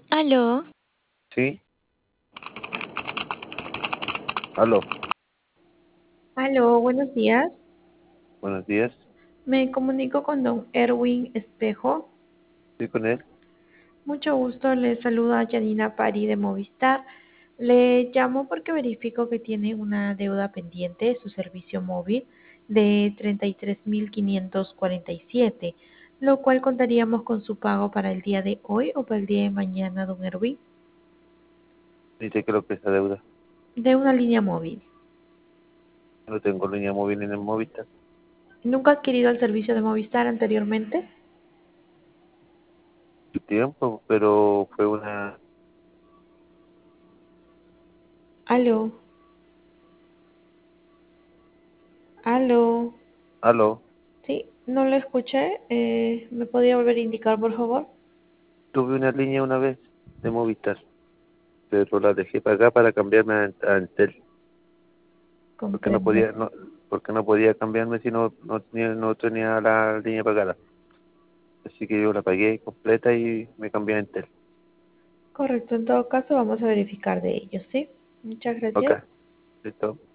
Aló, Sí, aló, Aló, buenos días. buenos días, Me comunico con don Erwin Espejo. estoy con él. Mucho gusto, le saluda Janina Pari de Movistar. Le llamo porque verifico que tiene una deuda pendiente de su servicio móvil de 33.547, lo cual contaríamos con su pago para el día de hoy o para el día de mañana, don Erwin, Dice que lo que esa deuda. de una línea móvil. No tengo línea móvil en el Movistar. ¿Nunca ha adquirido el servicio de Movistar anteriormente? Su tiempo, pero fue una... Aló, aló. Aló, Sí, no lo escuché. ¿Me podría volver a indicar, por favor? tuve una línea una vez de Movistar, pero la dejé pagar para cambiarme a Entel, porque no Comprendo. podía, porque no podía cambiarme si no tenía la línea pagada. Así que yo la pagué completa y me cambié a Entel. Correcto, en todo caso vamos a verificar de ello, ¿sí? Muchas Ok, gracias. listo.